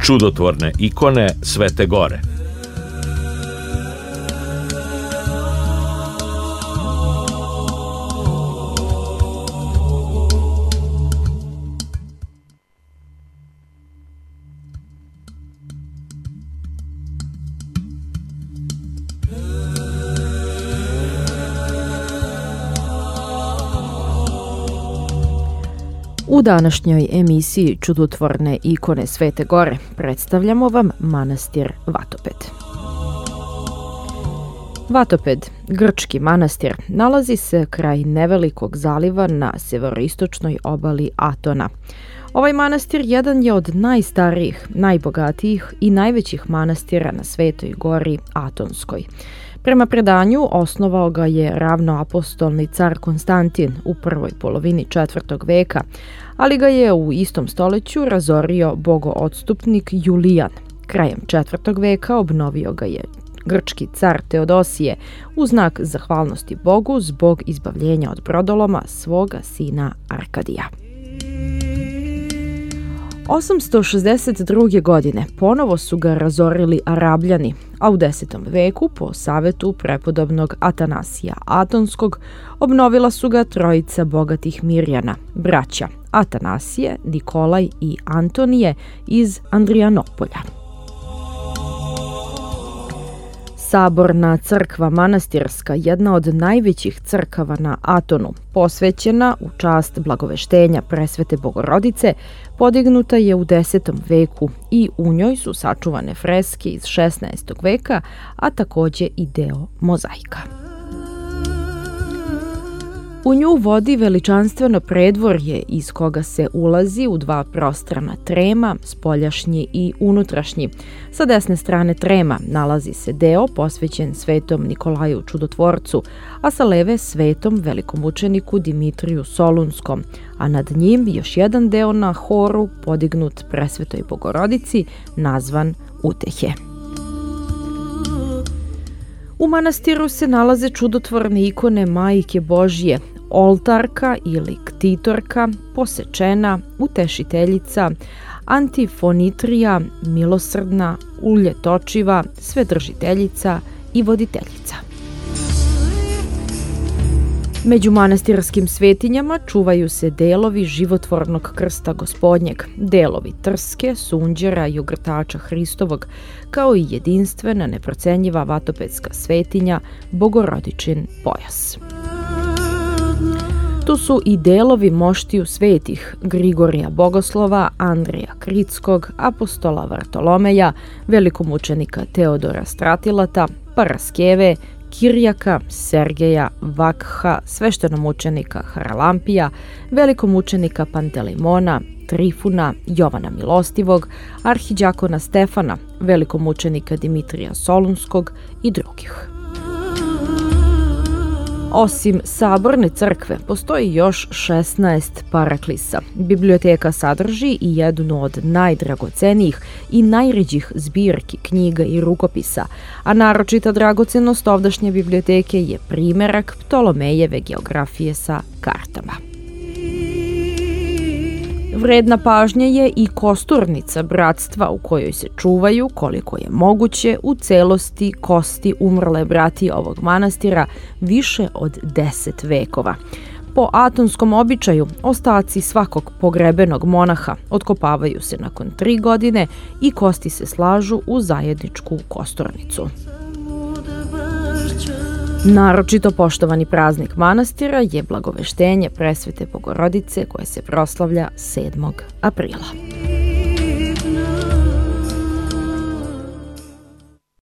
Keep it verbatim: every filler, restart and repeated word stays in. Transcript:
čudotvorne ikone Svete Gore. U današnjoj emisiji Čudotvorne ikone Svete Gore predstavljamo vam manastir Vatoped. Vatoped, grčki manastir, nalazi se kraj nevelikog zaliva na severoistočnoj obali Atona. Ovaj manastir jedan je od najstarijih, najbogatijih i najvećih manastira na Svetoj gori Atonskoj. Prema predanju, osnovao ga je ravnoapostolni car Konstantin u prvoj polovini četvrtog veka, ali ga je u istom stoleću razorio bogoodstupnik Julijan. Krajem četvrtog veka obnovio ga je grčki car Teodosije u znak zahvalnosti Bogu zbog izbavljenja od brodoloma svoga sina Arkadija. osamsto šezdeset druge. godine ponovo su ga razorili Arabljani, a u desetom veku po savetu prepodobnog Atanasija Atonskog obnovila su ga trojica bogatih Mirjana, braća Atanasije, Nikolaj i Antonije iz Andrijanopolja. Saborna crkva manastirska, jedna od najvećih crkava na Atonu, posvećena u čast blagoveštenja Presvete Bogorodice, podignuta je u desetom veku i u njoj su sačuvane freske iz šesnaestog veka, a takođe i deo mozaika. U nju vodi veličanstveno predvorje iz koga se ulazi u dva prostrana trema, spoljašnji i unutrašnji. Sa desne strane trema nalazi se deo posvećen svetom Nikolaju Čudotvorcu, a sa leve svetom velikomučeniku Dimitriju Solunskom, a nad njim još jedan deo na horu podignut Presvetoj Bogorodici, nazvan Utehe. U manastiru se nalaze čudotvorne ikone Majke Božje, oltarka ili ktitorka, posečena, utešiteljica, antifonitrija, milosrdna, uljetočiva, svedržiteljica i voditeljica. Među manastirskim svetinjama čuvaju se delovi životvornog krsta Gospodnjeg, delovi trske, sunđera i ogrtača Hristovog, kao i jedinstvena neprocenjiva vatopedska svetinja Bogorodičin pojas. Tu su i delovi moštiju svetih Grigorija Bogoslova, Andreja Kritskog, apostola Vartolomeja, velikomučenika Teodora Stratilata, Paraskeve, Kirjaka, Sergeja, Vakha, sveštenomučenika Haralampija, velikomučenika Pantelimona, Trifuna, Jovana Milostivog, arhiđakona Stefana, velikomučenika Dimitrija Solunskog i drugih. Osim saborne crkve, postoji još šesnaest paraklisa. Biblioteka sadrži i jednu od najdragocenijih i najređih zbirki knjiga i rukopisa, a naročita dragocenost ovdašnje biblioteke je primerak Ptolomejeve geografije sa kartama. Vredna pažnje je i kosturnica bratstva u kojoj se čuvaju, koliko je moguće, u celosti kosti umrle bratije ovog manastira više od deset vekova. Po atonskom običaju, ostaci svakog pogrebenog monaha otkopavaju se nakon tri godine i kosti se slažu u zajedničku kosturnicu. Naročito poštovani praznik manastira je blagoveštenje Presvete Bogorodice koje se proslavlja sedmog aprila.